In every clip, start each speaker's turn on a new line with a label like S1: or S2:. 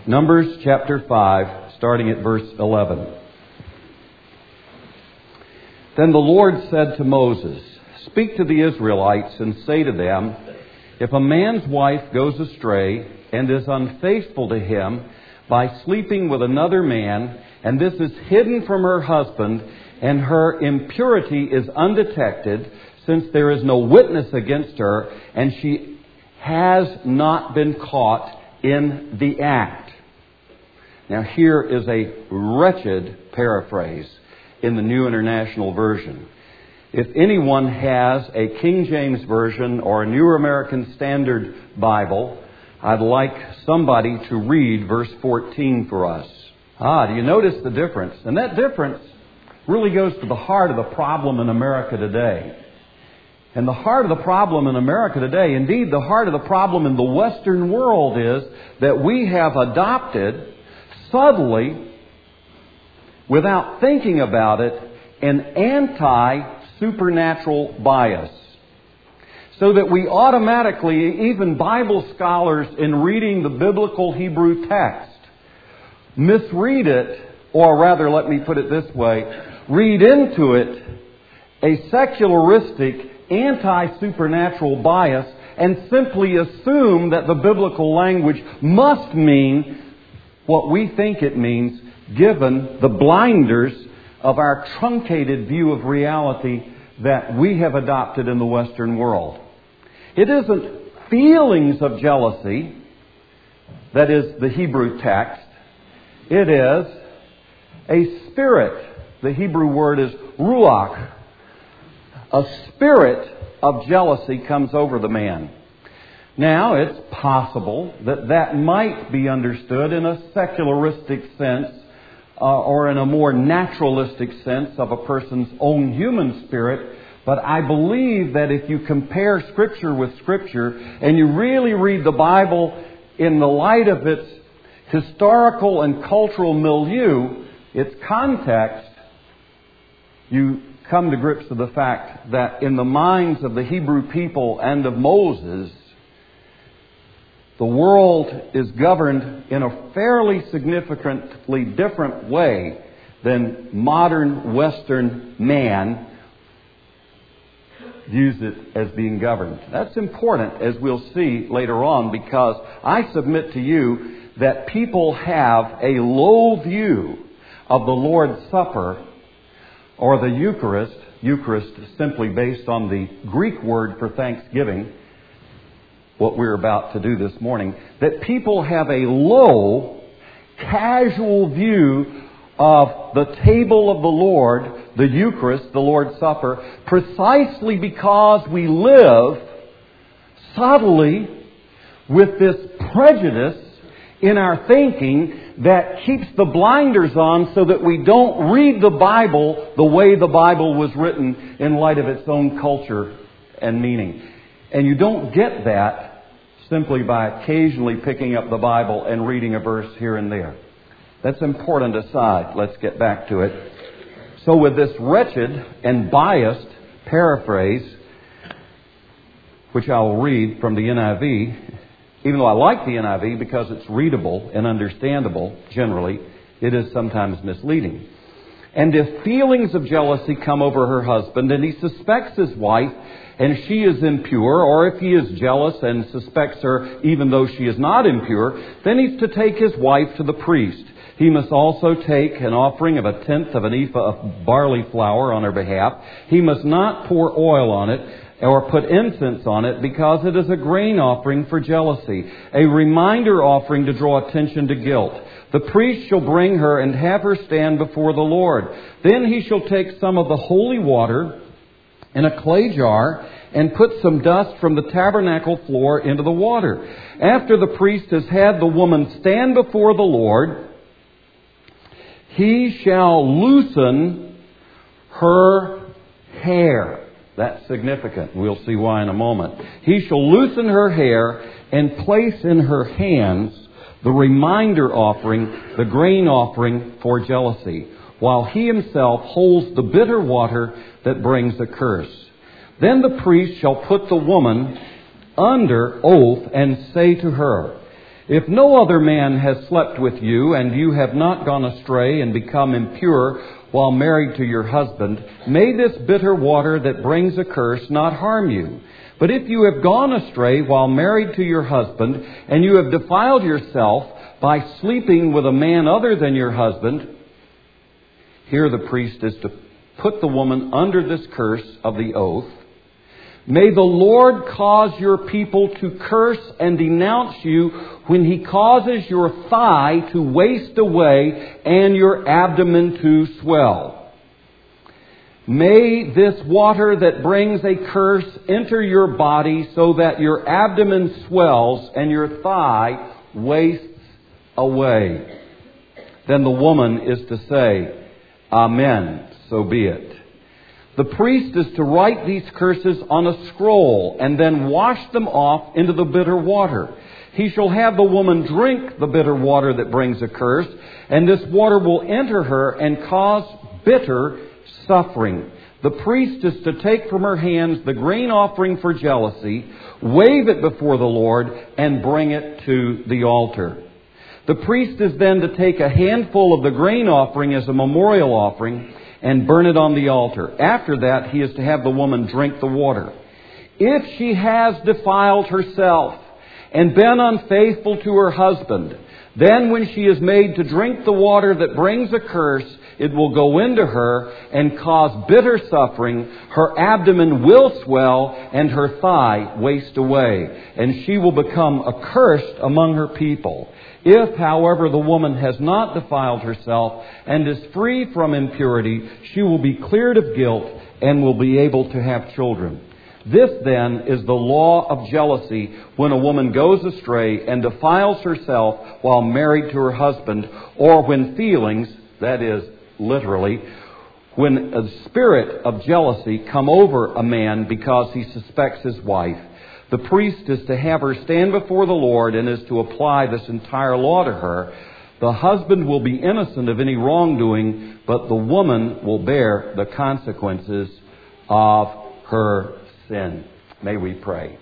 S1: Numbers chapter 5, starting at verse 11. Then the Lord said to Moses, "Speak to the Israelites and say to them, if a man's wife goes astray and is unfaithful to him by sleeping with another man, and this is hidden from her husband, and her impurity is undetected, since there is no witness against her, and she has not been caught in the act." Now here is a wretched paraphrase in the New International Version. If anyone has a King James Version or a New American Standard Bible, I'd like somebody to read verse 14 for us. Do you notice the difference? And that difference really goes to the heart of the problem in America today. And the heart of the problem in America today, indeed the heart of the problem in the Western world, is that we have adopted, subtly, without thinking about it, an anti-supernatural bias. So that we automatically, even Bible scholars in reading the biblical Hebrew text, misread it, or rather, let me put it this way, read into it a secularistic, anti-supernatural bias and simply assume that the biblical language must mean what we think it means, given the blinders of our truncated view of reality that we have adopted in the Western world. It isn't feelings of jealousy that is the Hebrew text. It is a spirit. The Hebrew word is ruach. A spirit of jealousy comes over the man. Now, it's possible that that might be understood in a secularistic sense or in a more naturalistic sense of a person's own human spirit. But I believe that if you compare Scripture with Scripture and you really read the Bible in the light of its historical and cultural milieu, its context, you come to grips with the fact that in the minds of the Hebrew people and of Moses, the world is governed in a fairly significantly different way than modern Western man views it as being governed. That's important, as we'll see later on, because I submit to you that people have a low view of the Lord's Supper or the Eucharist. Eucharist is simply based on the Greek word for thanksgiving, what we're about to do this morning, that people have a low, casual view of the table of the Lord, the Eucharist, the Lord's Supper, precisely because we live subtly with this prejudice in our thinking that keeps the blinders on so that we don't read the Bible the way the Bible was written in light of its own culture and meaning. And you don't get that simply by occasionally picking up the Bible and reading a verse here and there. That's important aside. Let's get back to it. So with this wretched and biased paraphrase, which I will read from the NIV, even though I like the NIV because it's readable and understandable generally, it is sometimes misleading. "And if feelings of jealousy come over her husband, and he suspects his wife, and she is impure, or if he is jealous and suspects her even though she is not impure, then he's to take his wife to the priest. He must also take an offering of 1/10 of an ephah of barley flour on her behalf. He must not pour oil on it or put incense on it, because it is a grain offering for jealousy, a reminder offering to draw attention to guilt. The priest shall bring her and have her stand before the Lord. Then he shall take some of the holy water in a clay jar and put some dust from the tabernacle floor into the water. After the priest has had the woman stand before the Lord, he shall loosen her hair." That's significant. We'll see why in a moment. "He shall loosen her hair and place in her hands the reminder offering, the grain offering for jealousy, while he himself holds the bitter water that brings a curse. Then the priest shall put the woman under oath and say to her, If no other man has slept with you, and you have not gone astray and become impure while married to your husband, may this bitter water that brings a curse not harm you. But if you have gone astray while married to your husband, and you have defiled yourself by sleeping with a man other than your husband, here the priest is to put the woman under this curse of the oath. May the Lord cause your people to curse and denounce you when He causes your thigh to waste away and your abdomen to swell. May this water that brings a curse enter your body so that your abdomen swells and your thigh wastes away. Then the woman is to say, Amen, so be it. The priest is to write these curses on a scroll and then wash them off into the bitter water. He shall have the woman drink the bitter water that brings a curse, and this water will enter her and cause bitter suffering. The priest is to take from her hands the grain offering for jealousy, wave it before the Lord, and bring it to the altar. The priest is then to take a handful of the grain offering as a memorial offering and burn it on the altar. After that, he is to have the woman drink the water. If she has defiled herself and been unfaithful to her husband, then when she is made to drink the water that brings a curse, it will go into her and cause bitter suffering. Her abdomen will swell and her thigh waste away, and she will become accursed among her people. If, however, the woman has not defiled herself and is free from impurity, she will be cleared of guilt and will be able to have children. This, then, is the law of jealousy when a woman goes astray and defiles herself while married to her husband, or when feelings, that is, literally, when a spirit of jealousy come over a man because he suspects his wife. The priest is to have her stand before the Lord and is to apply this entire law to her. The husband will be innocent of any wrongdoing, but the woman will bear the consequences of her sin. May we pray.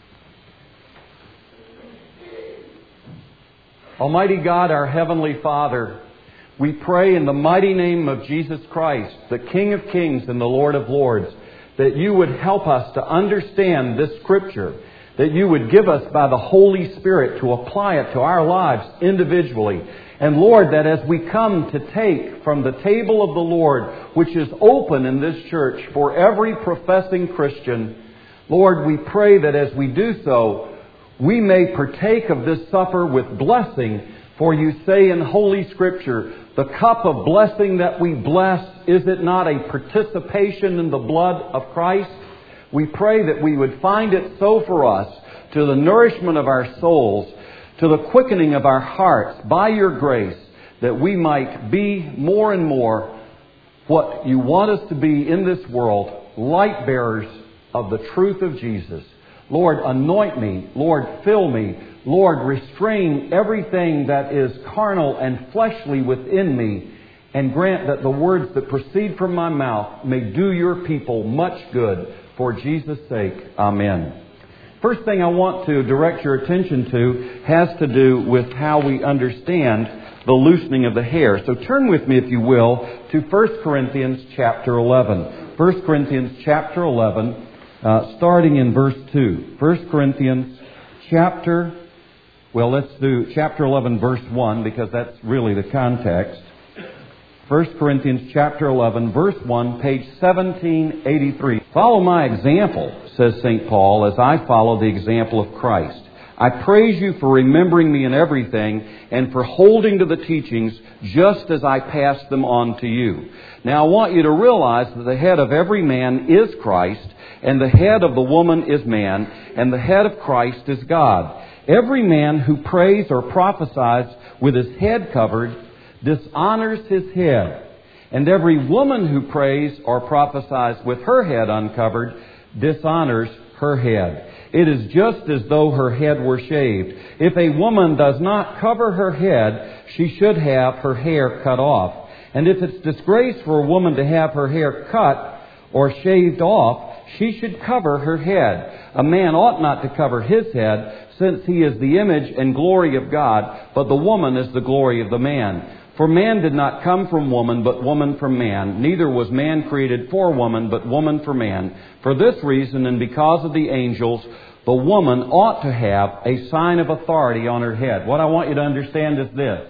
S1: Almighty God, our Heavenly Father, we pray in the mighty name of Jesus Christ, the King of Kings and the Lord of Lords, that you would help us to understand this Scripture, that you would give us by the Holy Spirit to apply it to our lives individually. And Lord, that as we come to take from the table of the Lord, which is open in this church for every professing Christian, Lord, we pray that as we do so, we may partake of this supper with blessing. For you say in Holy Scripture, the cup of blessing that we bless, is it not a participation in the blood of Christ? We pray that we would find it so for us, to the nourishment of our souls, to the quickening of our hearts, by your grace, that we might be more and more what you want us to be in this world, light bearers of the truth of Jesus. Lord, anoint me. Lord, fill me. Lord, restrain everything that is carnal and fleshly within me, and grant that the words that proceed from my mouth may do your people much good. For Jesus' sake, amen. First thing I want to direct your attention to has to do with how we understand the loosening of the hair. So turn with me, if you will, to 1 Corinthians chapter 11. 1 Corinthians chapter 11, starting in verse 2. 1 Corinthians chapter... Well, let's do chapter 11, verse 1, because that's really the context. 1 Corinthians chapter 11, verse 1, page 1783. Follow my example, says St. Paul, as I follow the example of Christ. I praise you for remembering me in everything and for holding to the teachings just as I passed them on to you. Now, I want you to realize that the head of every man is Christ, and the head of the woman is man, and the head of Christ is God. Every man who prays or prophesies with his head covered dishonors his head. And every woman who prays or prophesies with her head uncovered dishonors her head. It is just as though her head were shaved. If a woman does not cover her head, she should have her hair cut off. And if it's disgrace for a woman to have her hair cut or shaved off, she should cover her head. A man ought not to cover his head since he is the image and glory of God, but the woman is the glory of the man. For man did not come from woman, but woman from man. Neither was man created for woman, but woman for man. For this reason, and because of the angels, the woman ought to have a sign of authority on her head. What I want you to understand is this.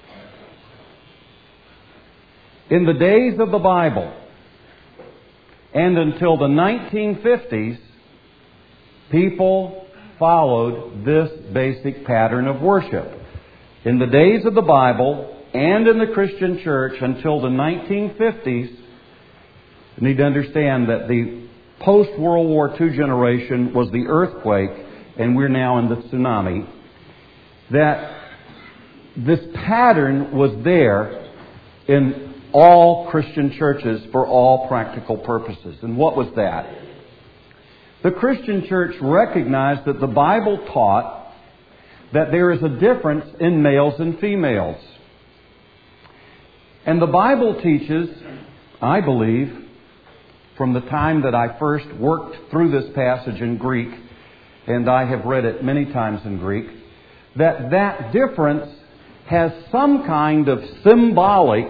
S1: In the days of the Bible, and until the 1950s, people followed this basic pattern of worship. In the days of the Bible and in the Christian church until the 1950s, you need to understand that the post-World War II generation was the earthquake, and we're now in the tsunami, that this pattern was there in all Christian churches for all practical purposes. And what was that? The Christian church recognized that the Bible taught that there is a difference in males and females. And the Bible teaches, I believe, from the time that I first worked through this passage in Greek, and I have read it many times in Greek, that that difference has some kind of symbolic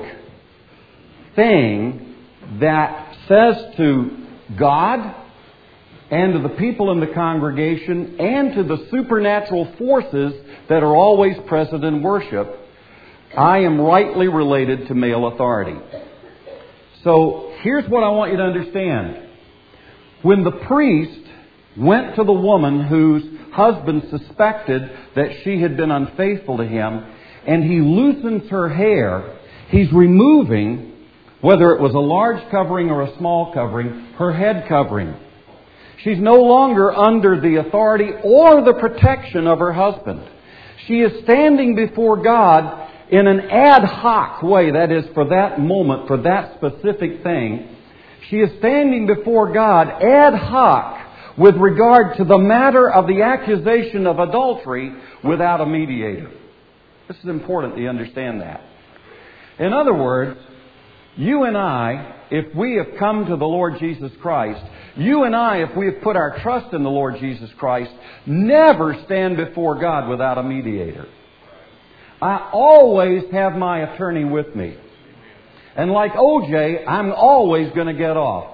S1: thing that says to God and to the people in the congregation and to the supernatural forces that are always present in worship, I am rightly related to male authority. So here's what I want you to understand. When the priest went to the woman whose husband suspected that she had been unfaithful to him, and he loosens her hair, he's removing, whether it was a large covering or a small covering, her head covering. She's no longer under the authority or the protection of her husband. She is standing before God in an ad hoc way, that is, for that moment, for that specific thing. She is standing before God ad hoc with regard to the matter of the accusation of adultery without a mediator. This is important that you understand that. In other words, you and I, if we have come to the Lord Jesus Christ, you and I, if we have put our trust in the Lord Jesus Christ, never stand before God without a mediator. I always have my attorney with me. And like OJ, I'm always going to get off.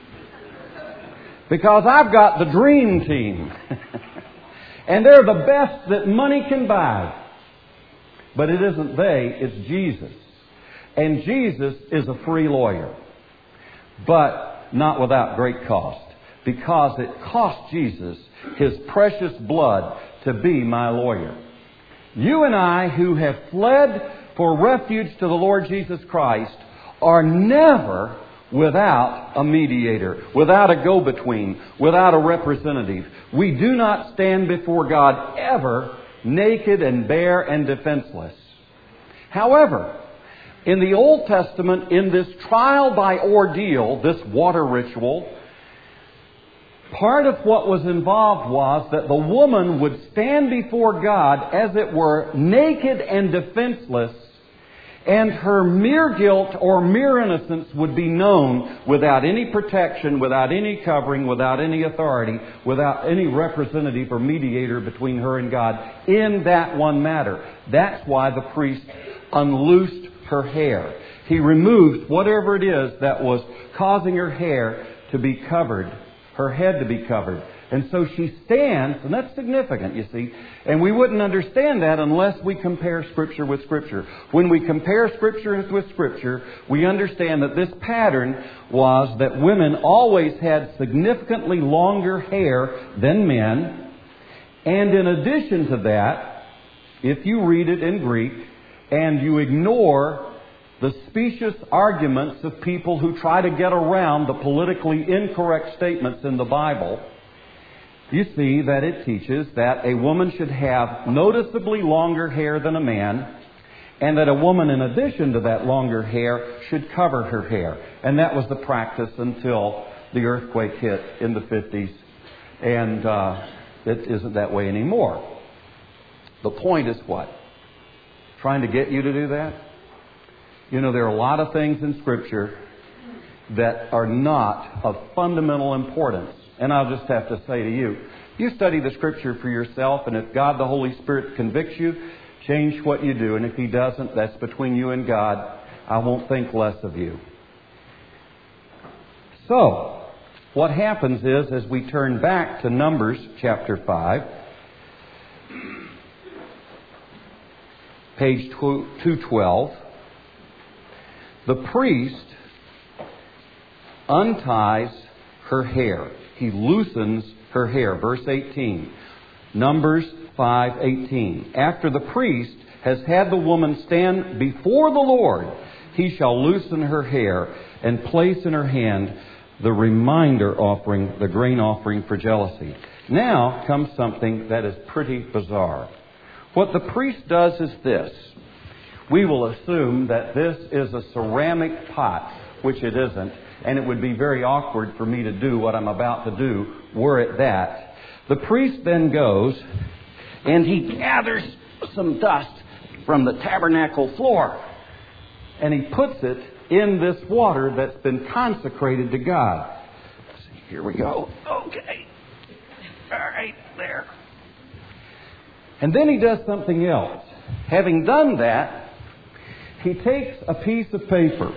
S1: Because I've got the dream team. And they're the best that money can buy. But it isn't they, it's Jesus. And Jesus is a free lawyer. But not without great cost. Because it cost Jesus His precious blood to be my lawyer. You and I, who have fled for refuge to the Lord Jesus Christ, are never without a mediator, without a go-between, without a representative. We do not stand before God ever naked and bare and defenseless. However, in the Old Testament, in this trial by ordeal, this water ritual, part of what was involved was that the woman would stand before God, as it were, naked and defenseless, and her mere guilt or mere innocence would be known without any protection, without any covering, without any authority, without any representative or mediator between her and God in that one matter. That's why the priest unloosed her hair. He removed whatever it is that was causing her hair to be covered, her head to be covered. And so she stands, and that's significant, you see. And we wouldn't understand that unless we compare Scripture with Scripture. When we compare Scripture with Scripture, we understand that this pattern was that women always had significantly longer hair than men. And in addition to that, if you read it in Greek and you ignore the specious arguments of people who try to get around the politically incorrect statements in the Bible, you see that it teaches that a woman should have noticeably longer hair than a man, and that a woman, in addition to that longer hair, should cover her hair. And that was the practice until the earthquake hit in the 50s, and it isn't that way anymore. The point is what? Trying to get you to do that? You know, there are a lot of things in Scripture that are not of fundamental importance. And I'll just have to say to you, You study the Scripture for yourself, and if God the Holy Spirit convicts you, change what you do. And if He doesn't, that's between you and God. I won't think less of you. So, what happens is, as we turn back to Numbers chapter 5, page 212, the priest unties her hair. He loosens her hair. Verse 18. Numbers 5:18. After the priest has had the woman stand before the Lord, he shall loosen her hair and place in her hand the reminder offering, the grain offering for jealousy. Now comes something that is pretty bizarre. What the priest does is this. We will assume that this is a ceramic pot, which it isn't, and it would be very awkward for me to do what I'm about to do were it that. The priest then goes and he gathers some dust from the tabernacle floor and he puts it in this water that's been consecrated to God. Here we go. Okay. All right, there. And then he does something else. Having done that, he takes a piece of paper,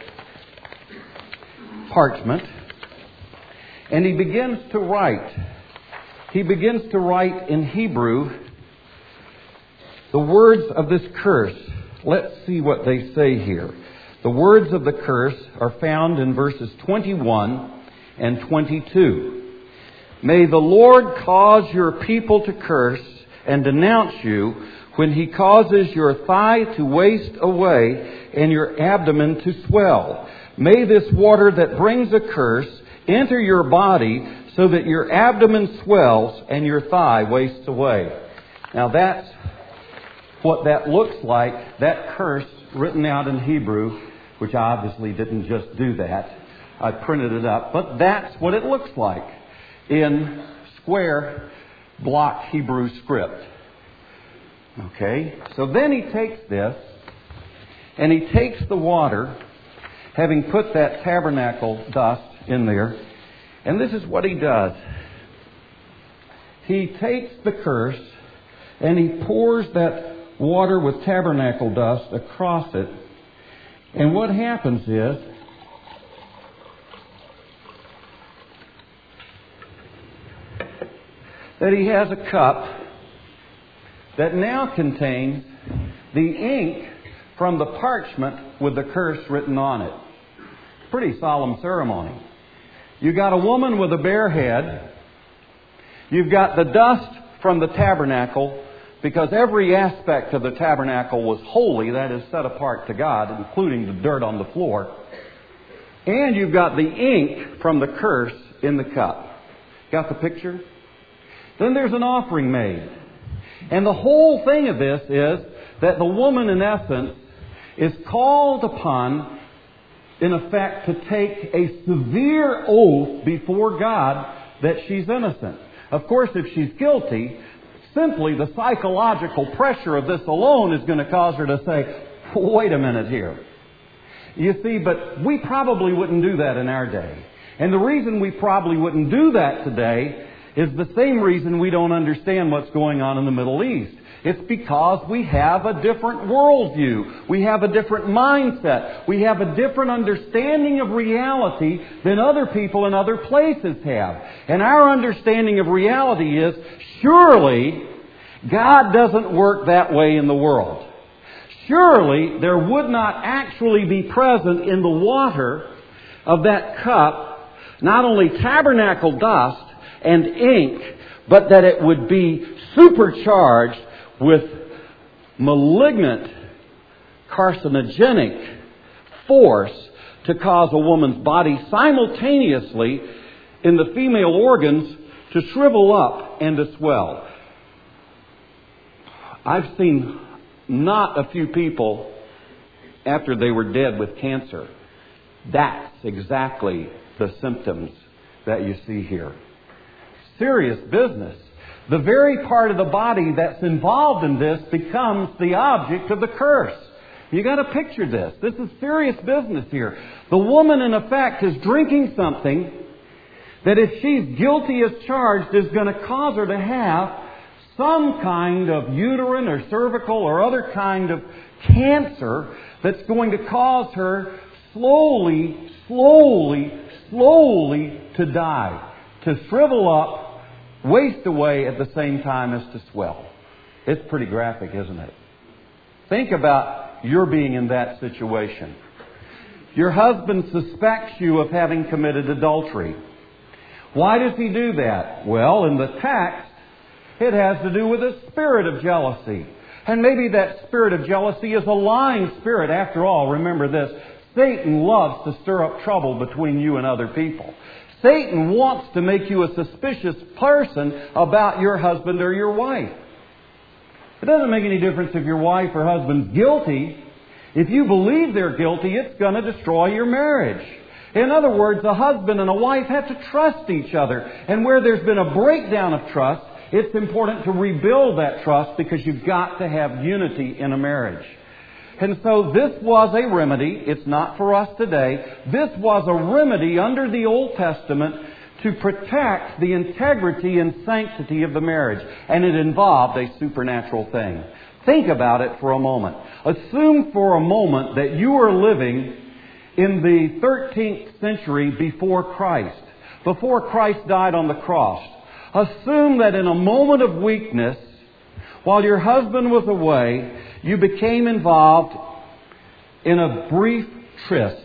S1: parchment, and he begins to write. He begins to write in Hebrew the words of this curse. Let's see what they say here. The words of the curse are found in verses 21 and 22. May the Lord cause your people to curse and denounce you when He causes your thigh to waste away and your abdomen to swell. May this water that brings a curse enter your body so that your abdomen swells and your thigh wastes away. Now that's what that looks like, that curse written out in Hebrew, which I obviously didn't just do that. I printed it up. But that's what it looks like in square block Hebrew script. Okay? So then he takes this and he takes the water, having put that tabernacle dust in there, and this is what he does. He takes the curse and he pours that water with tabernacle dust across it. And what happens is that he has a cup that now contains the ink from the parchment with the curse written on it. Pretty solemn ceremony. You've got a woman with a bare head. You've got the dust from the tabernacle, because every aspect of the tabernacle was holy, that is, set apart to God, including the dirt on the floor. And you've got the ink from the curse in the cup. Got the picture? Then there's an offering made. And the whole thing of this is that the woman, in essence, is called upon, in effect, to take a severe oath before God that she's innocent. Of course, if she's guilty, simply the psychological pressure of this alone is going to cause her to say, wait a minute here. You see, but we probably wouldn't do that in our day. And the reason we probably wouldn't do that today is the same reason we don't understand what's going on in the Middle East. It's because we have a different worldview. We have a different mindset. We have a different understanding of reality than other people in other places have. And our understanding of reality is, surely God doesn't work that way in the world. Surely there would not actually be present in the water of that cup not only tabernacle dust and ink, but that it would be supercharged with malignant, carcinogenic force to cause a woman's body simultaneously in the female organs to shrivel up and to swell. I've seen not a few people after they were dead with cancer. That's exactly the symptoms that you see here. Serious business. The very part of the body that's involved in this becomes the object of the curse. You got to picture this. This is serious business here. The woman, in effect, is drinking something that if she's guilty as charged is going to cause her to have some kind of uterine or cervical or other kind of cancer that's going to cause her slowly to die, to shrivel up, waste away at the same time as to swell. It's pretty graphic, isn't it? Think about your being in that situation. Your husband suspects you of having committed adultery. Why does he do that? Well, in the text, it has to do with a spirit of jealousy. And maybe that spirit of jealousy is a lying spirit. After all, remember this, Satan loves to stir up trouble between you and other people. Satan wants to make you a suspicious person about your husband or your wife. It doesn't make any difference if your wife or husband's guilty. If you believe they're guilty, it's going to destroy your marriage. In other words, a husband and a wife have to trust each other. And where there's been a breakdown of trust, it's important to rebuild that trust because you've got to have unity in a marriage. And so this was a remedy. It's not for us today. This was a remedy under the Old Testament to protect the integrity and sanctity of the marriage. And it involved a supernatural thing. Think about it for a moment. Assume for a moment that you are living in the 13th century before Christ died on the cross. Assume that in a moment of weakness, while your husband was away, you became involved in a brief tryst.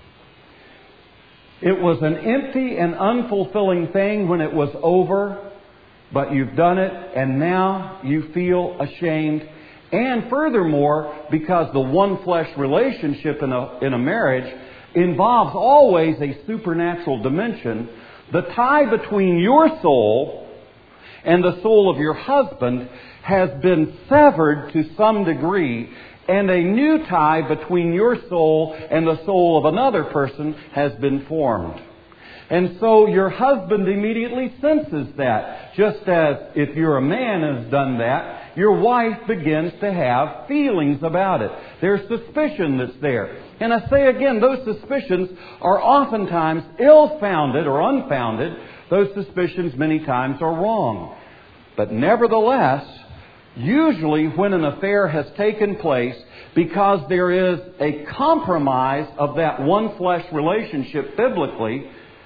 S1: It was an empty and unfulfilling thing when it was over, but you've done it and now you feel ashamed. And furthermore, because the one flesh relationship in a marriage involves always a supernatural dimension, the tie between your soul and the soul of your husband has been severed to some degree, and a new tie between your soul and the soul of another person has been formed. And so your husband immediately senses that. Just as if you're a man has done that, your wife begins to have feelings about it. There's suspicion that's there. And I say again, those suspicions are oftentimes ill-founded or unfounded. Those suspicions many times are wrong. But nevertheless, usually when an affair has taken place, because there is a compromise of that one flesh relationship biblically,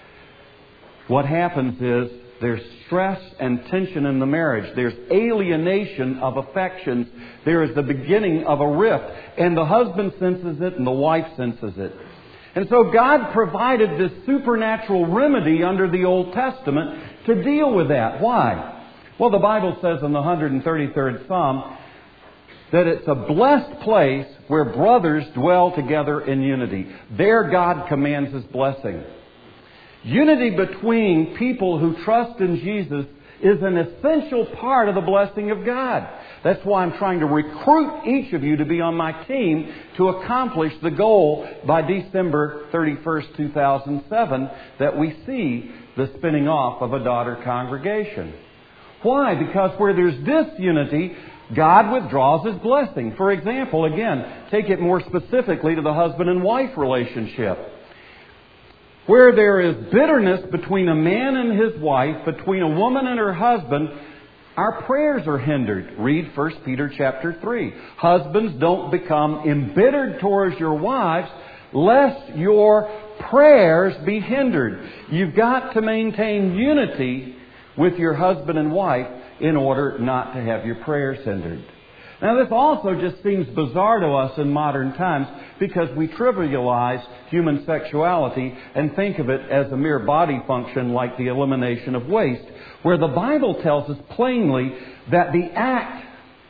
S1: what happens is there's stress and tension in the marriage. There's alienation of affections. There is the beginning of a rift. And the husband senses it and the wife senses it. And so God provided this supernatural remedy under the Old Testament to deal with that. Why? Well, the Bible says in the 133rd Psalm that it's a blessed place where brothers dwell together in unity. There God commands His blessing. Unity between people who trust in Jesus is an essential part of the blessing of God. That's why I'm trying to recruit each of you to be on my team to accomplish the goal by December 31st, 2007, that we see the spinning off of a daughter congregation. Why? Because where there's disunity, God withdraws His blessing. For example, again, take it more specifically to the husband and wife relationship. Where there is bitterness between a man and his wife, between a woman and her husband, our prayers are hindered. Read 1 Peter chapter 3. Husbands, don't become embittered towards your wives, lest your prayers be hindered. You've got to maintain unity with your husband and wife in order not to have your prayers hindered. Now, this also just seems bizarre to us in modern times because we trivialize human sexuality and think of it as a mere body function like the elimination of waste, where the Bible tells us plainly that the act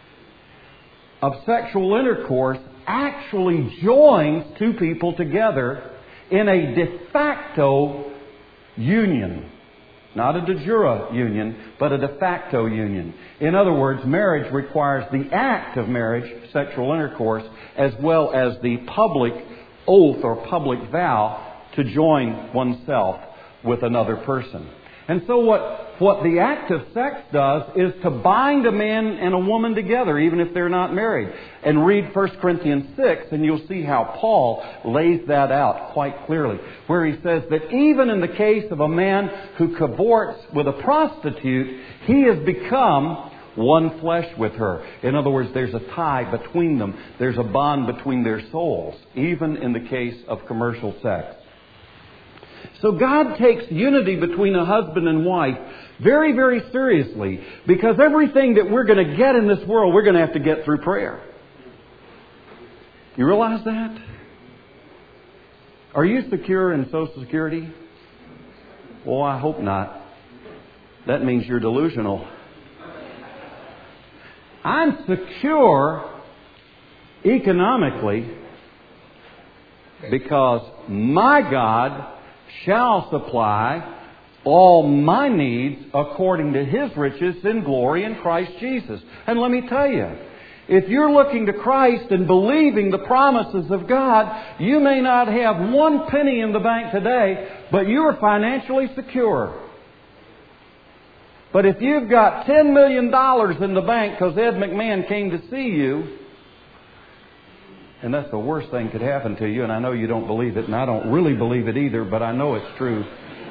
S1: of sexual intercourse actually joins two people together in a de facto union. Not a de jure union, but a de facto union. In other words, marriage requires the act of marriage, sexual intercourse, as well as the public oath or public vow to join oneself with another person. And so what what the act of sex does is to bind a man and a woman together, even if they're not married. And read 1 Corinthians 6, and you'll see how Paul lays that out quite clearly, where he says that even in the case of a man who cavorts with a prostitute, he has become one flesh with her. In other words, there's a tie between them. There's a bond between their souls, even in the case of commercial sex. So God takes unity between a husband and wife very, very seriously, because everything that we're going to get in this world, we're going to have to get through prayer. You realize that? Are you secure in Social Security? Well, I hope not. That means you're delusional. I'm secure economically because my God shall supply all my needs according to His riches in glory in Christ Jesus. And let me tell you, if you're looking to Christ and believing the promises of God, you may not have one penny in the bank today, but you are financially secure. But if you've got $10 million in the bank because Ed McMahon came to see you, and that's the worst thing could happen to you, and I know you don't believe it, and I don't really believe it either, but I know it's true.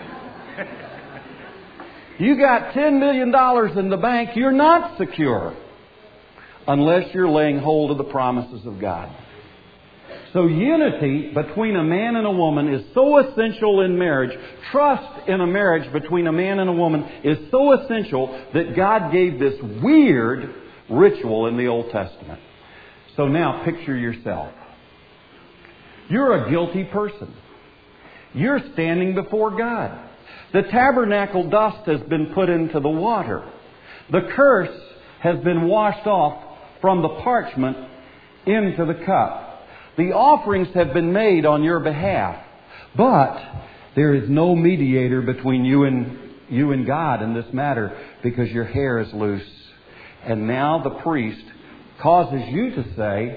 S1: You got $10 million in the bank, you're not secure unless you're laying hold of the promises of God. So unity between a man and a woman is so essential in marriage. Trust in a marriage between a man and a woman is so essential that God gave this weird ritual in the Old Testament. So now picture yourself. You're a guilty person. You're standing before God. The tabernacle dust has been put into the water. The curse has been washed off from the parchment into the cup. The offerings have been made on your behalf. But there is no mediator between you and God in this matter because your hair is loose. And now the priest causes you to say,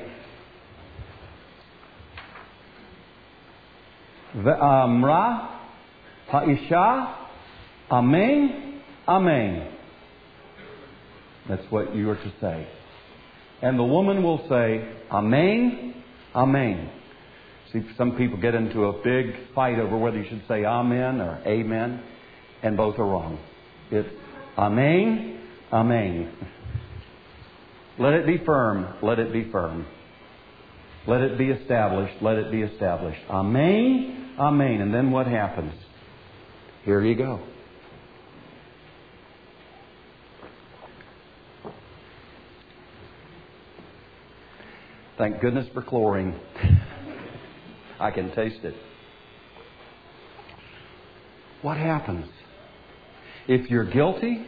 S1: Ve'amra ha'isha, Amen, Amen. That's what you are to say. And the woman will say, Amen, Amen. See, some people get into a big fight over whether you should say Amen or Amen, and both are wrong. It's Amen, Amen. Let it be firm. Let it be firm. Let it be established. Let it be established. Amen, Amen. And then what happens? Here you go. Thank goodness for chlorine. I can taste it. What happens? If you're guilty,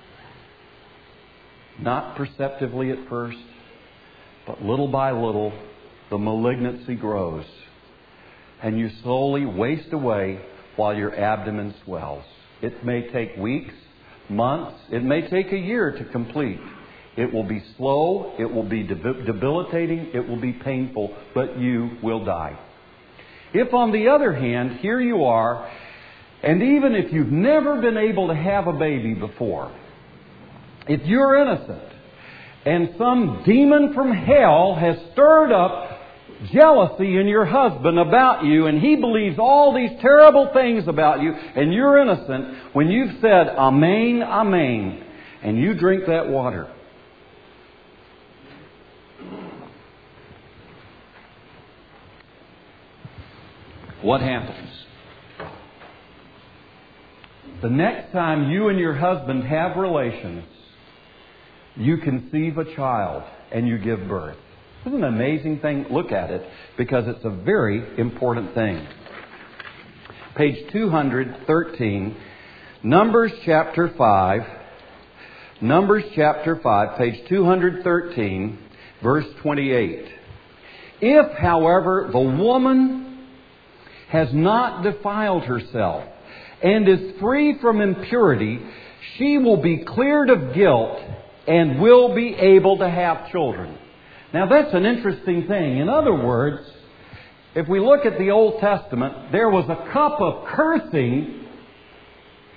S1: not perceptively at first, but little by little, the malignancy grows. And you slowly waste away while your abdomen swells. It may take weeks, months, it may take a year to complete. It will be slow, it will be debilitating, it will be painful, but you will die. If, on the other hand, here you are, and even if you've never been able to have a baby before, if you're innocent, and some demon from hell has stirred up jealousy in your husband about you, and he believes all these terrible things about you, and you're innocent, when you've said, Amen, Amen, and you drink that water, what happens? The next time you and your husband have relations, you conceive a child and you give birth. Isn't it an amazing thing? Look at it, because it's a very important thing. Page 213, Numbers chapter 5. Numbers chapter 5, page 213, verse 28. If, however, the woman has not defiled herself and is free from impurity, she will be cleared of guilt and will be able to have children. Now that's an interesting thing. In other words, if we look at the Old Testament, there was a cup of cursing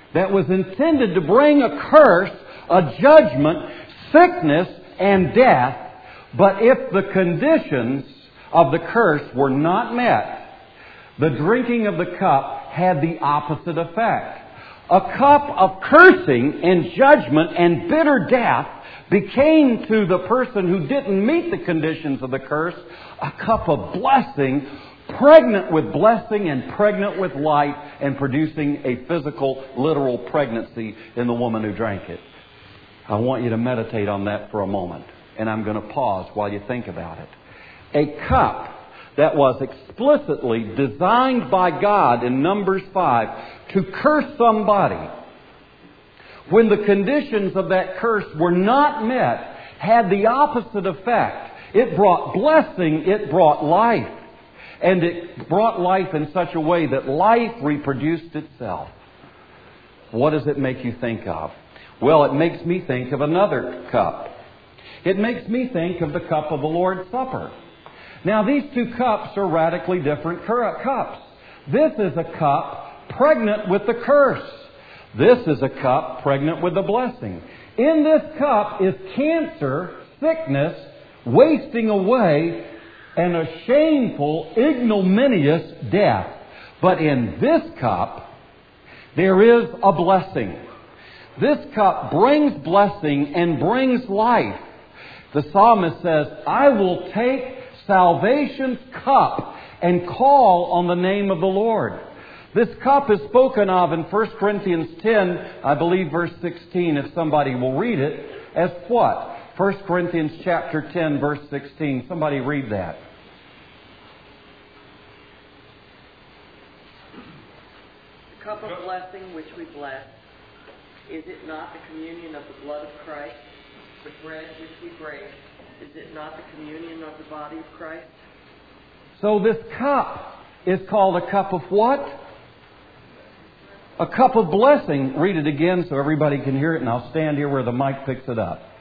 S1: that was intended to bring a curse, a judgment, sickness, and death. But if the conditions of the curse were not met, the drinking of the cup had the opposite effect. A cup of cursing and judgment and bitter death became to the person who didn't meet the conditions of the curse a cup of blessing, pregnant with blessing and pregnant with life, and producing a physical, literal pregnancy in the woman who drank it. I want you to meditate on that for a moment, and I'm going to pause while you think about it. A cup that was explicitly designed by God in Numbers 5 to curse somebody, when the conditions of that curse were not met, had the opposite effect. It brought blessing, it brought life. And it brought life in such a way that life reproduced itself. What does it make you think of? Well, it makes me think of another cup. It makes me think of the cup of the Lord's Supper. Now, these two cups are radically different cups. This is a cup pregnant with the curse. This is a cup pregnant with the blessing. In this cup is cancer, sickness, wasting away, and a shameful, ignominious death. But in this cup, there is a blessing. This cup brings blessing and brings life. The psalmist says, I will take salvation's cup and call on the name of the Lord. This cup is spoken of in 1 Corinthians 10, I believe verse 16, if somebody will read it, as what? 1 Corinthians chapter 10, verse 16. Somebody read that.
S2: The cup of blessing which we bless, is it not the communion of the blood of Christ? The bread which we break, is it not the communion of the body of Christ?
S1: So this cup is called a cup of what? A cup of blessing. Read it again so everybody can hear it, and I'll stand here where the mic picks it up.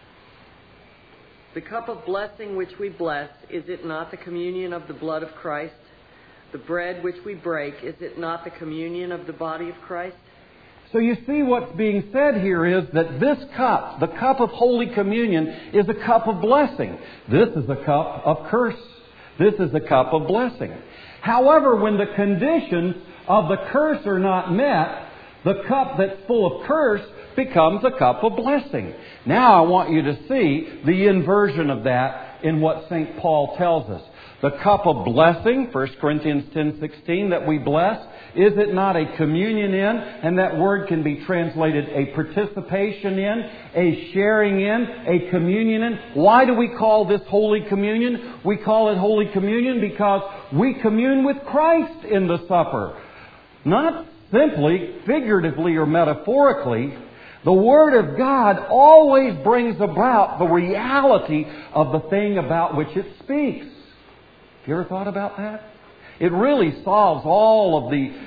S2: The cup of blessing which we bless, is it not the communion of the blood of Christ? The bread which we break, is it not the communion of the body of Christ?
S1: So you see what's being said here is that this cup, the cup of Holy Communion, is a cup of blessing. This is a cup of curse. This is a cup of blessing. However, when the conditions of the curse are not met, the cup that's full of curse becomes a cup of blessing. Now I want you to see the inversion of that in what St. Paul tells us. The cup of blessing, 1 Corinthians 10:16, that we bless, is it not a communion in? And that word can be translated a participation in, a sharing in, a communion in. Why do we call this Holy Communion? We call it Holy Communion because we commune with Christ in the supper. Not simply, figuratively, or metaphorically. The Word of God always brings about the reality of the thing about which it speaks. You ever thought about that? It really solves all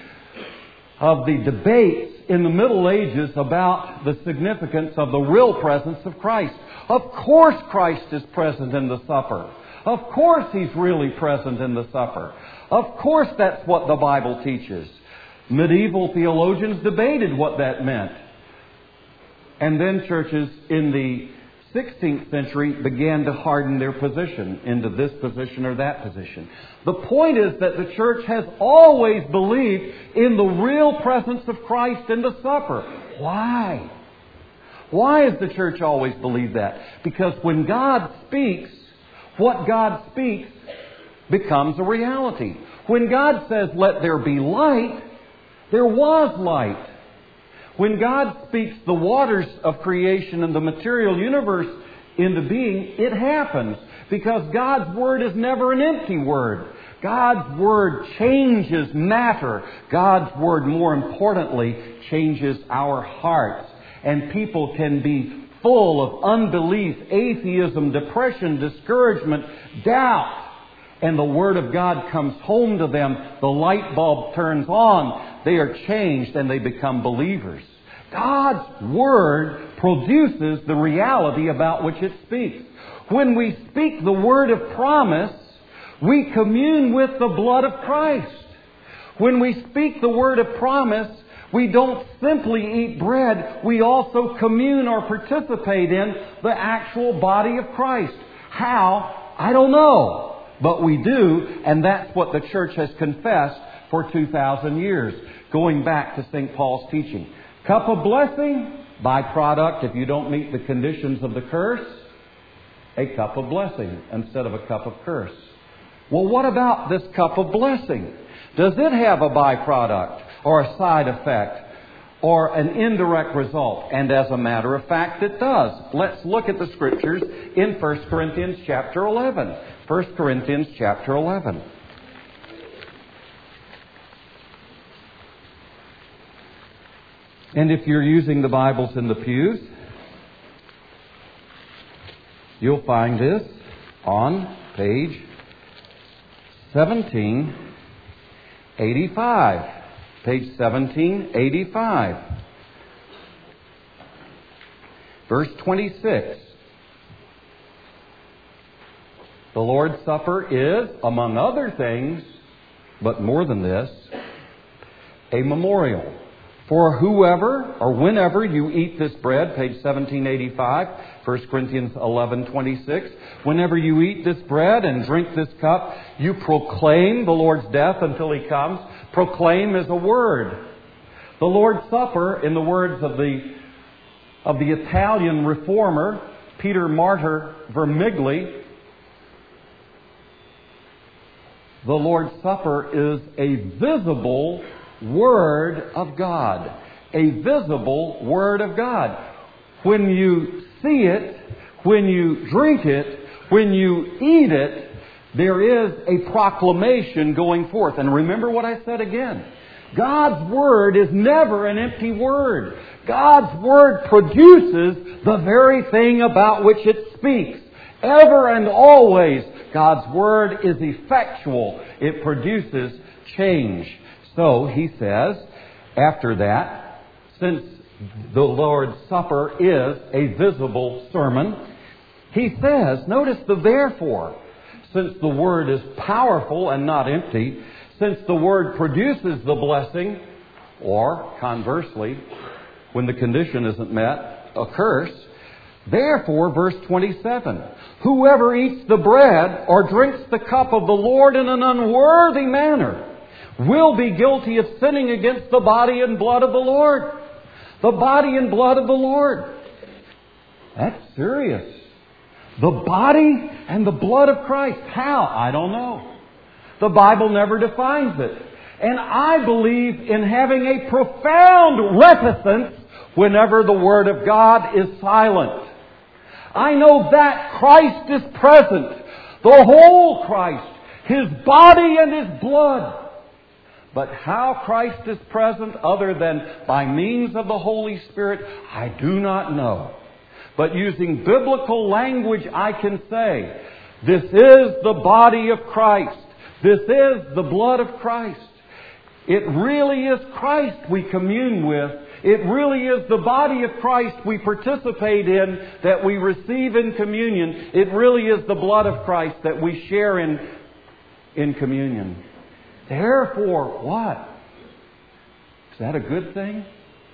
S1: of the debates in the Middle Ages about the significance of the real presence of Christ. Of course Christ is present in the supper. Of course He's really present in the supper. Of course that's what the Bible teaches. Medieval theologians debated what that meant. And then churches in the 16th century began to harden their position into this position or that position. The point is that the church has always believed in the real presence of Christ in the supper. Why? Why has the church always believed that? Because when God speaks, what God speaks becomes a reality. When God says, let there be light, there was light. When God speaks the waters of creation and the material universe into being, it happens. Because God's Word is never an empty Word. God's Word changes matter. God's Word, more importantly, changes our hearts. And people can be full of unbelief, atheism, depression, discouragement, doubt. And the Word of God comes home to them. The light bulb turns on. They are changed and they become believers. God's Word produces the reality about which it speaks. When we speak the word of promise, we commune with the blood of Christ. When we speak the word of promise, We don't simply eat bread. We also commune or participate in the actual body of Christ. How? I don't know. But we do, and that's what the church has confessed for 2,000 years, going back to St. Paul's teaching. Cup of blessing, byproduct, if you don't meet the conditions of the curse, a cup of blessing instead of a cup of curse. Well, what about this cup of blessing? Does it have a byproduct or a side effect or an indirect result? And as a matter of fact, it does. Let's look at the Scriptures in 1 Corinthians chapter 11. 1 Corinthians chapter 11. And if you're using the Bibles in the pews, you'll find this on page 1785. Page 1785. Verse 26. The Lord's Supper is, among other things, but more than this, a memorial. For whoever or whenever you eat this bread, page 1785, 1 Corinthians 11:26, whenever you eat this bread and drink this cup, you proclaim the Lord's death until He comes. Proclaim is a word. The Lord's Supper, in the words of the Italian reformer, Peter Martyr Vermigli, the Lord's Supper is a visible Word of God. A visible Word of God. When you see it, when you drink it, when you eat it, there is a proclamation going forth. And remember what I said again. God's Word is never an empty Word. God's Word produces the very thing about which it speaks. Ever and always, God's Word is effectual. It produces change. So, he says, after that, since the Lord's Supper is a visible sermon, he says, notice the therefore, since the Word is powerful and not empty, since the Word produces the blessing, or conversely, when the condition isn't met, a curse, therefore, verse 27, whoever eats the bread or drinks the cup of the Lord in an unworthy manner will be guilty of sinning against the body and blood of the Lord. The body and blood of the Lord. That's serious. The body and the blood of Christ. How? I don't know. The Bible never defines it. And I believe in having a profound reticence whenever the Word of God is silent. I know that Christ is present. The whole Christ. His body and His blood. But how Christ is present other than by means of the Holy Spirit, I do not know. But using biblical language, I can say, this is the body of Christ. This is the blood of Christ. It really is Christ we commune with. It really is the body of Christ we participate in, that we receive in communion. It really is the blood of Christ that we share in communion. Therefore, what? Is that a good thing?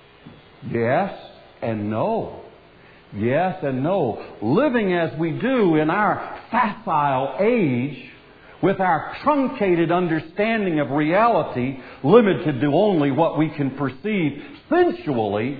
S1: Yes and no. Yes and no. Living as we do in our facile age, with our truncated understanding of reality, limited to only what we can perceive sensually,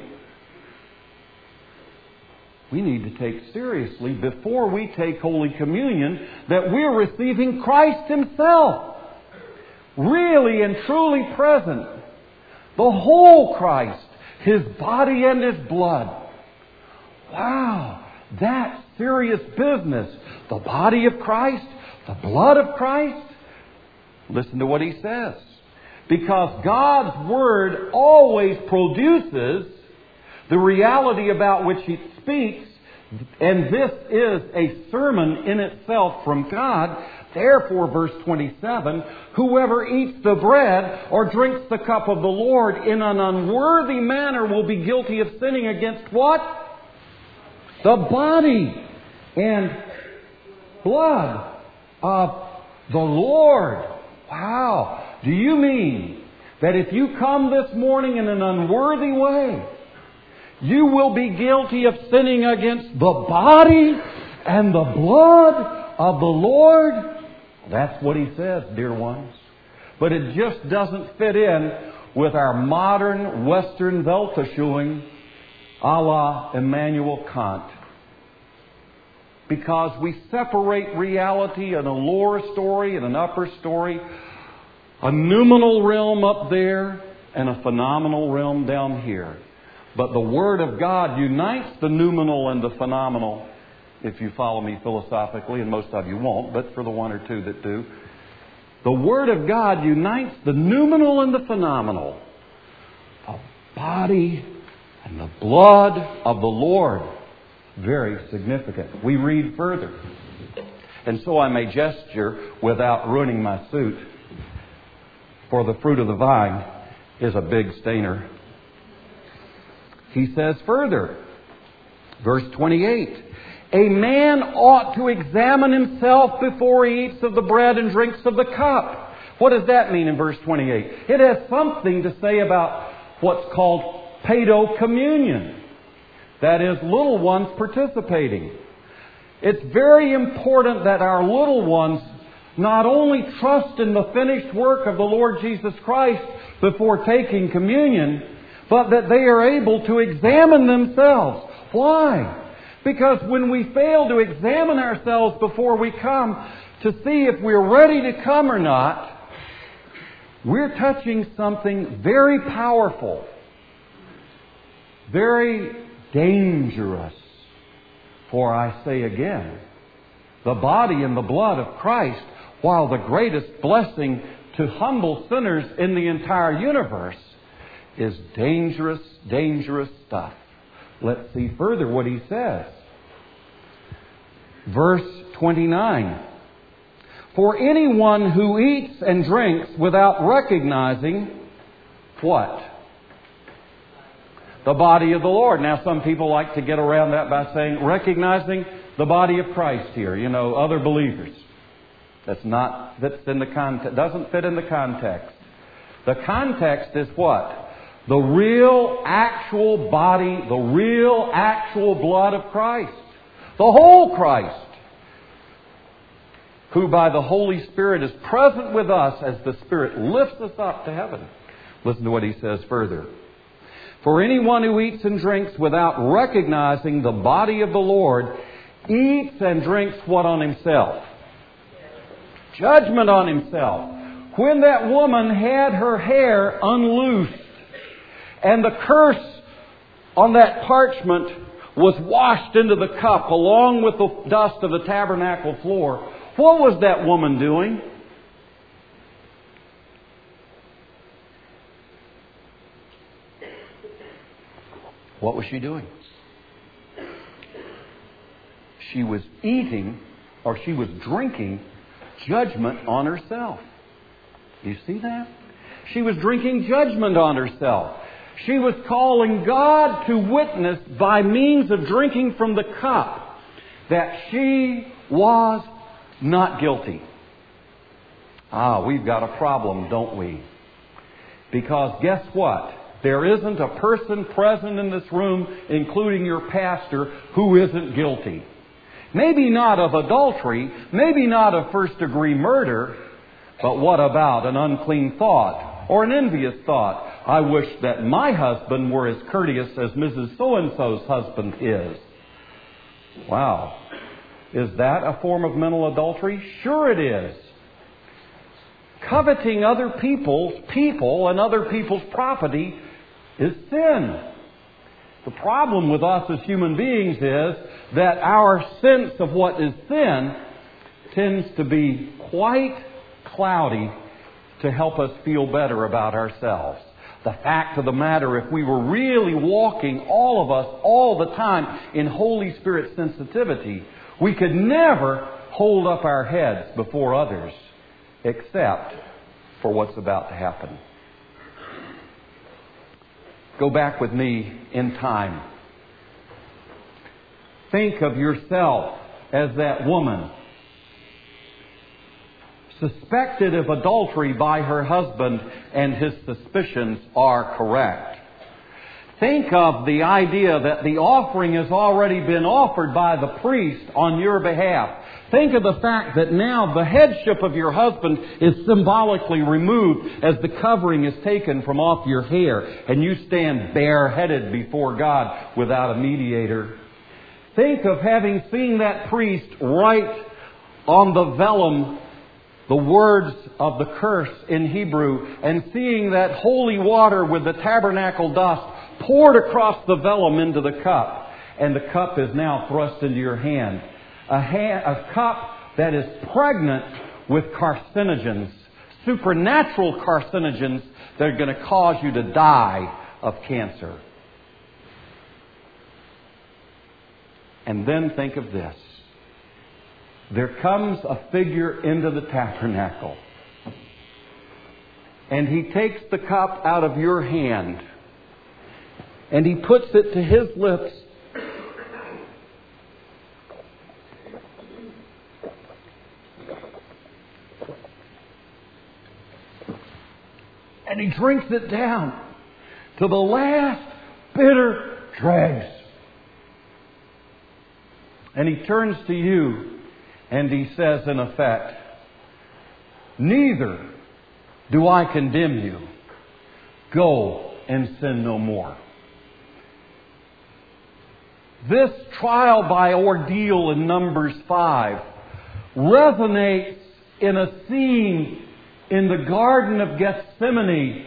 S1: we need to take seriously, before we take Holy Communion, that we're receiving Christ Himself. Really and truly present. The whole Christ. His body and His blood. Wow. That's serious business. The body of Christ. The blood of Christ. Listen to what he says. Because God's Word always produces the reality about which it speaks. And this is a sermon in itself from God. Therefore, verse 27, whoever eats the bread or drinks the cup of the Lord in an unworthy manner will be guilty of sinning against what? The body and blood of the Lord. Wow. Do you mean that if you come this morning in an unworthy way, you will be guilty of sinning against the body and the blood of the Lord. That's what He says, dear ones. But it just doesn't fit in with our modern Western Weltanschauung a la Immanuel Kant. Because we separate reality in a lower story and an upper story, a noumenal realm up there and a phenomenal realm down here. But the Word of God unites the noumenal and the phenomenal, if you follow me philosophically, and most of you won't, but for the one or two that do. The Word of God unites the noumenal and the phenomenal. The body and the blood of the Lord. Very significant. We read further. And so I may gesture without ruining my suit. For the fruit of the vine is a big stainer. He says further, verse 28, a man ought to examine himself before he eats of the bread and drinks of the cup. What does that mean in verse 28? It has something to say about what's called paedo-communion. That is, little ones participating. It's very important that our little ones not only trust in the finished work of the Lord Jesus Christ before taking communion, but that they are able to examine themselves. Why? Because when we fail to examine ourselves before we come to see if we're ready to come or not, we're touching something very powerful, very dangerous. For I say again, the body and the blood of Christ, while the greatest blessing to humble sinners in the entire universe, is dangerous, dangerous stuff. Let's see further what he says. Verse 29. For anyone who eats and drinks without recognizing what? The body of the Lord. Now, some people like to get around that by saying, recognizing the body of Christ here, other believers. That's in the context. Doesn't fit in the context. The context is what? The real, actual body, the real, actual blood of Christ. The whole Christ, who by the Holy Spirit is present with us as the Spirit lifts us up to heaven. Listen to what he says further. For anyone who eats and drinks without recognizing the body of the Lord eats and drinks what on himself? Judgment on himself. When that woman had her hair unloosed and the curse on that parchment was washed into the cup along with the dust of the tabernacle floor, what was that woman doing? What was she doing? She was eating, or she was drinking, judgment on herself. Do you see that? She was drinking judgment on herself. She was calling God to witness by means of drinking from the cup that she was not guilty. We've got a problem, don't we? Because guess what? There isn't a person present in this room, including your pastor, who isn't guilty. Maybe not of adultery, maybe not of first-degree murder, but what about an unclean thought or an envious thought? I wish that my husband were as courteous as Mrs. So-and-so's husband is. Wow. Is that a form of mental adultery? Sure it is. Coveting other people's people and other people's property is sin. The problem with us as human beings is that our sense of what is sin tends to be quite cloudy to help us feel better about ourselves. The fact of the matter, if we were really walking, all of us, all the time, in Holy Spirit sensitivity, we could never hold up our heads before others except for what's about to happen. Go back with me in time. Think of yourself as that woman suspected of adultery by her husband, and his suspicions are correct. Think of the idea that the offering has already been offered by the priest on your behalf. Think of the fact that now the headship of your husband is symbolically removed as the covering is taken from off your hair, and you stand bareheaded before God without a mediator. Think of having seen that priest write on the vellum the words of the curse in Hebrew, and seeing that holy water with the tabernacle dust poured across the vellum into the cup, and the cup is now thrust into your hand. A cup that is pregnant with carcinogens, supernatural carcinogens that are going to cause you to die of cancer. And then think of this. There comes a figure into the tabernacle, and he takes the cup out of your hand, and he puts it to his lips. And he drinks it down to the last bitter dregs. And he turns to you and he says, in effect, "Neither do I condemn you. Go and sin no more." This trial by ordeal in Numbers 5 resonates in a scene in the Garden of Gethsemane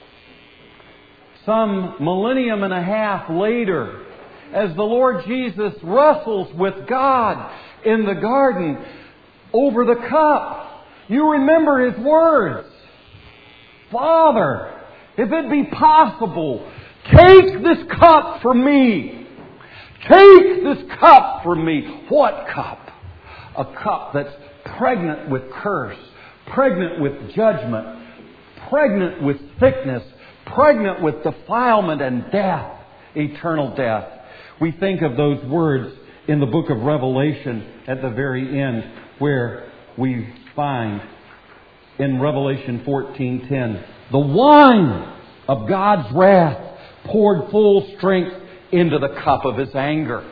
S1: some millennium and a half later, as the Lord Jesus wrestles with God in the garden over the cup. You remember His words. "Father, if it be possible, take this cup from me. Take this cup from me." What cup? A cup that's pregnant with curse, pregnant with judgment, pregnant with sickness, pregnant with defilement and death, eternal death. We think of those words in the book of Revelation at the very end, where we find in Revelation 14:10, "The wine of God's wrath poured full strength into the cup of His anger."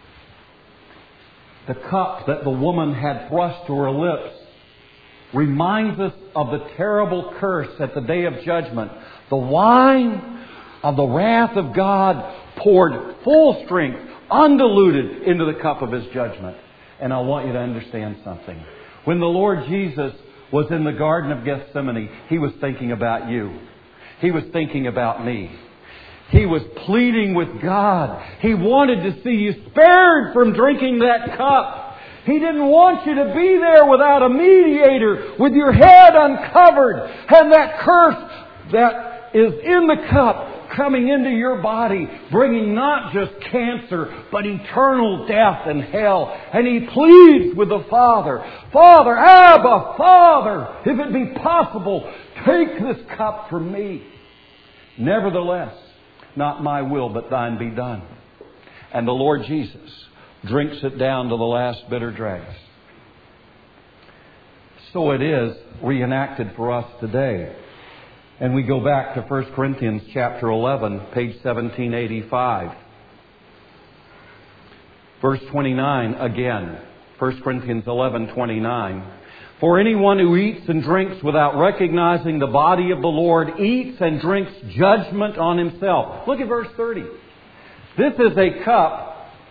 S1: The cup that the woman had thrust to her lips reminds us of the terrible curse at the day of judgment. The wine of the wrath of God poured full strength, undiluted, into the cup of His judgment. And I want you to understand something. When the Lord Jesus was in the Garden of Gethsemane, He was thinking about you. He was thinking about me. He was pleading with God. He wanted to see you spared from drinking that cup. He didn't want you to be there without a mediator, with your head uncovered, and that curse that is in the cup coming into your body, bringing not just cancer, but eternal death and hell. And He pleads with the Father, "Father, Abba, Father, if it be possible, take this cup from me. Nevertheless, not my will, but Thine be done." And the Lord Jesus drinks it down to the last bitter dregs. So it is reenacted for us today. And we go back to 1 Corinthians chapter 11, page 1785. Verse 29 again. 1 Corinthians 11:29. "For anyone who eats and drinks without recognizing the body of the Lord eats and drinks judgment on himself." Look at verse 30. This is a cup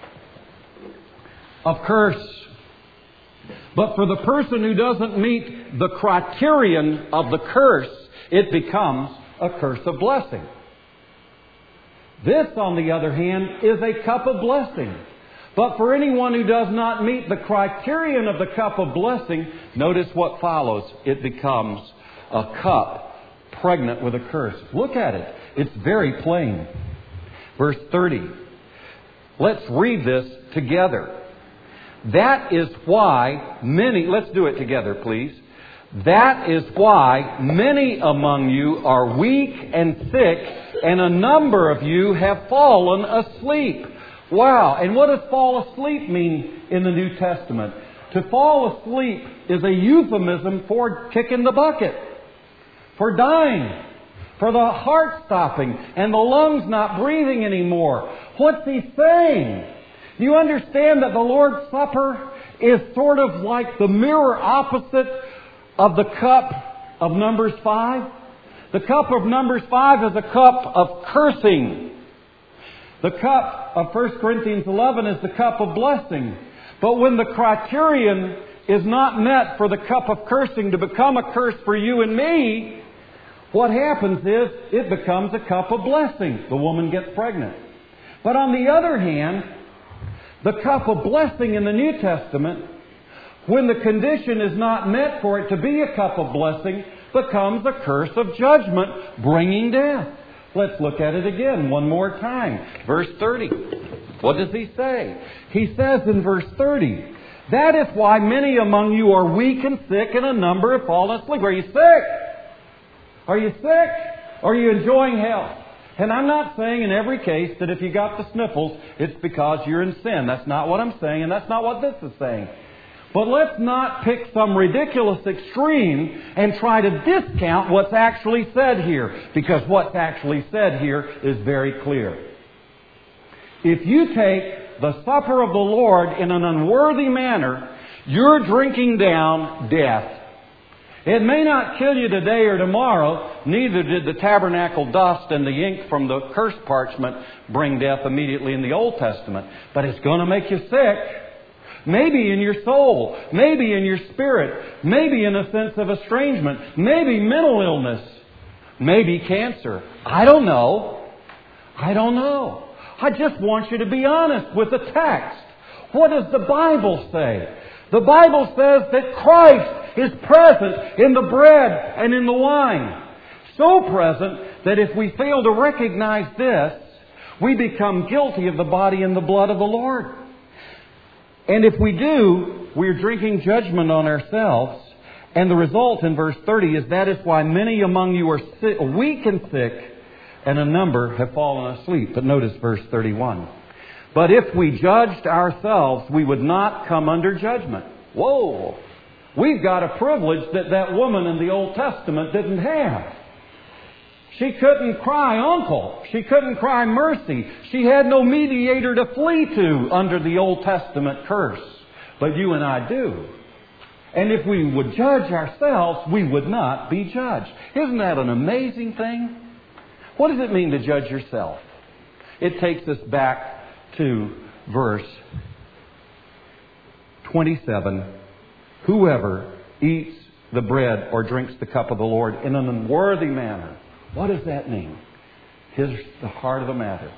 S1: of curse. But for the person who doesn't meet the criterion of the curse, it becomes a curse of blessing. This, on the other hand, is a cup of blessing. But for anyone who does not meet the criterion of the cup of blessing, notice what follows. It becomes a cup pregnant with a curse. Look at it. It's very plain. Verse 30. Let's read this together. "That is why many..." Let's do it together, please. "That is why many among you are weak and sick, and a number of you have fallen asleep." Wow. And what does fall asleep mean in the New Testament? To fall asleep is a euphemism for kicking the bucket, for dying, for the heart stopping and the lungs not breathing anymore. What's he saying? Do you understand that the Lord's Supper is sort of like the mirror opposite of the cup of Numbers 5? The cup of Numbers 5 is a cup of cursing. The cup of 1 Corinthians 11 is the cup of blessing. But when the criterion is not met for the cup of cursing to become a curse for you and me, what happens is it becomes a cup of blessing. The woman gets pregnant. But on the other hand, the cup of blessing in the New Testament, when the condition is not met for it to be a cup of blessing, becomes a curse of judgment, bringing death. Let's look at it again one more time. Verse 30. What does he say? He says in verse 30, that is why many among you are weak and sick, and a number have fallen asleep. Are you sick? Are you sick? Are you enjoying health? And I'm not saying in every case that if you got the sniffles, it's because you're in sin. That's not what I'm saying, and that's not what this is saying. But let's not pick some ridiculous extreme and try to discount what's actually said here, because what's actually said here is very clear. If you take the supper of the Lord in an unworthy manner, you're drinking down death. It may not kill you today or tomorrow. Neither did the tabernacle dust and the ink from the curse parchment bring death immediately in the Old Testament. But it's going to make you sick. Maybe in your soul. Maybe in your spirit. Maybe in a sense of estrangement. Maybe mental illness. Maybe cancer. I don't know. I just want you to be honest with the text. What does the Bible say? The Bible says that Christ is present in the bread and in the wine. So present that if we fail to recognize this, we become guilty of the body and the blood of the Lord. And if we do, we're drinking judgment on ourselves. And the result in verse 30 is that is why many among you are weak and sick, and a number have fallen asleep. But notice verse 31. But if we judged ourselves, we would not come under judgment. Whoa! We've got a privilege that that woman in the Old Testament didn't have. She couldn't cry uncle. She couldn't cry mercy. She had no mediator to flee to under the Old Testament curse. But you and I do. And if we would judge ourselves, we would not be judged. Isn't that an amazing thing? What does it mean to judge yourself? It takes us back to verse 27. Whoever eats the bread or drinks the cup of the Lord in an unworthy manner. What does that mean? Here's the heart of the matter.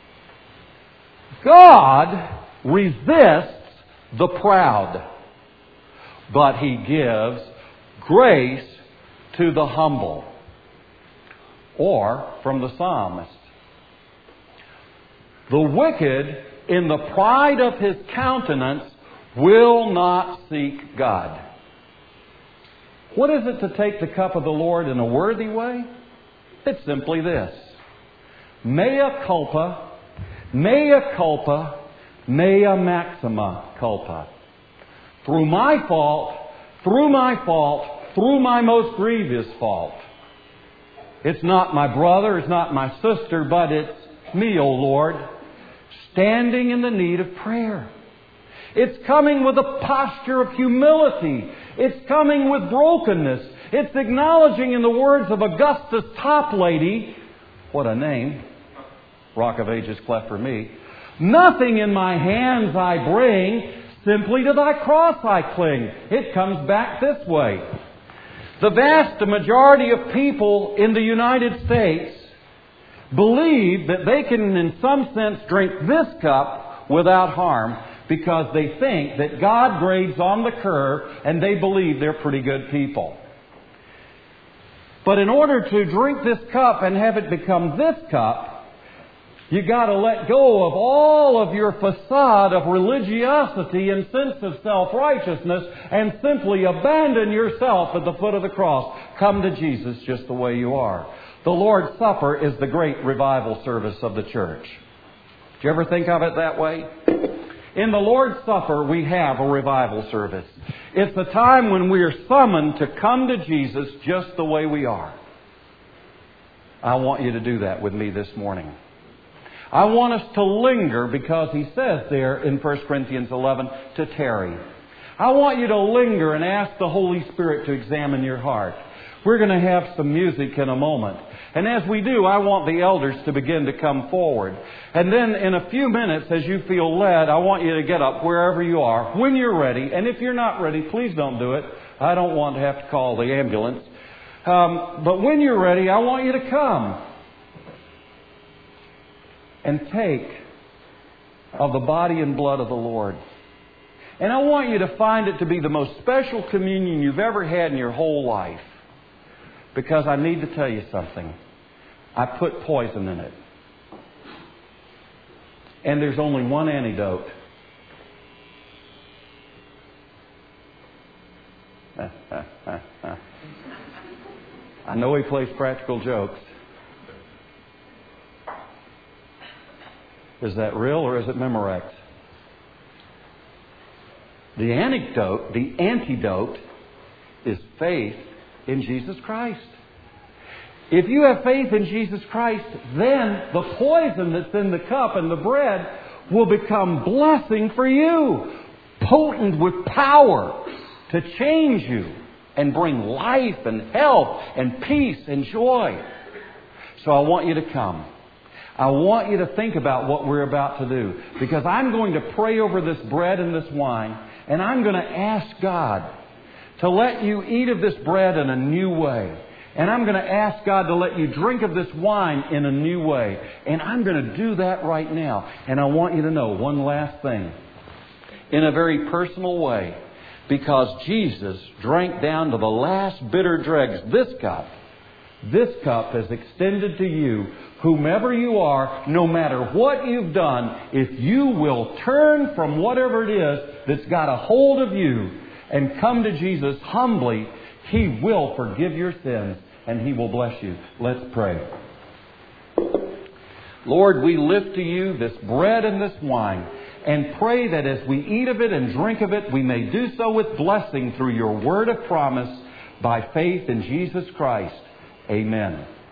S1: God resists the proud, but He gives grace to the humble. Or, from the psalmist, the wicked in the pride of his countenance will not seek God. What is it to take the cup of the Lord in a worthy way? It's simply this. Mea culpa, mea culpa, mea maxima culpa. Through my fault, through my most grievous fault. It's not my brother, it's not my sister, but it's me, O Lord, standing in the need of prayer. It's coming with a posture of humility. It's coming with brokenness. It's acknowledging, in the words of Augustus Toplady, what a name, Rock of Ages cleft for me, nothing in my hands I bring, simply to thy cross I cling. It comes back this way. The vast majority of people in the United States believe that they can, in some sense, drink this cup without harm because they think that God grades on the curve and they believe they're pretty good people. But in order to drink this cup and have it become this cup, you got to let go of all of your facade of religiosity and sense of self-righteousness and simply abandon yourself at the foot of the cross. Come to Jesus just the way you are. The Lord's Supper is the great revival service of the church. Do you ever think of it that way? In the Lord's Supper, we have a revival service. It's the time when we are summoned to come to Jesus just the way we are. I want you to do that with me this morning. I want us to linger because He says there in 1 Corinthians 11 to tarry. I want you to linger and ask the Holy Spirit to examine your heart. We're going to have some music in a moment. And as we do, I want the elders to begin to come forward. And then in a few minutes, as you feel led, I want you to get up wherever you are, when you're ready. And if you're not ready, please don't do it. I don't want to have to call the ambulance. But when you're ready, I want you to come and take of the body and blood of the Lord. And I want you to find it to be the most special communion you've ever had in your whole life. Because I need to tell you something. I put poison in it. And there's only one antidote. I know he plays practical jokes. Is that real or is it Memorex? The antidote is faith in Jesus Christ. If you have faith in Jesus Christ, then the poison that's in the cup and the bread will become blessing for you, potent with power to change you and bring life and health and peace and joy. So I want you to come. I want you to think about what we're about to do, because I'm going to pray over this bread and this wine, and I'm going to ask God to let you eat of this bread in a new way. And I'm going to ask God to let you drink of this wine in a new way. And I'm going to do that right now. And I want you to know one last thing. In a very personal way. Because Jesus drank down to the last bitter dregs this cup is extended to you, whomever you are, no matter what you've done. If you will turn from whatever it is that's got a hold of you and come to Jesus humbly, He will forgive your sins and He will bless you. Let's pray. Lord, we lift to you this bread and this wine and pray that as we eat of it and drink of it, we may do so with blessing through your word of promise by faith in Jesus Christ. Amen.